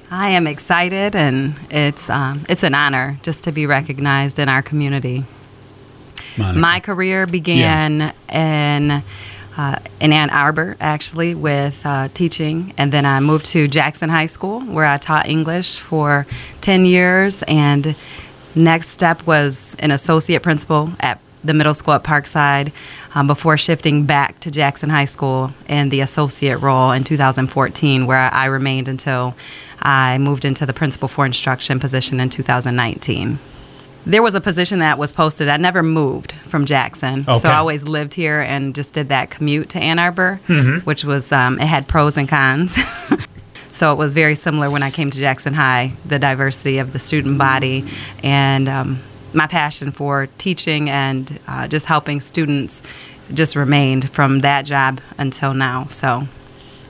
I am excited, and it's an honor just to be recognized in our community. Monica. My career began in Ann Arbor, actually, with teaching, and then I moved to Jackson High School, where I taught English for 10 years, and next step was an associate principal at the middle school at Parkside, before shifting back to Jackson High School in the associate role in 2014, where I remained until I moved into the principal for instruction position in 2019. There was a position that was posted. I never moved from Jackson, so I always lived here and just did that commute to Ann Arbor, which was, it had pros and cons. So it was very similar when I came to Jackson High, the diversity of the student body and my passion for teaching and just helping students just remained from that job until now. So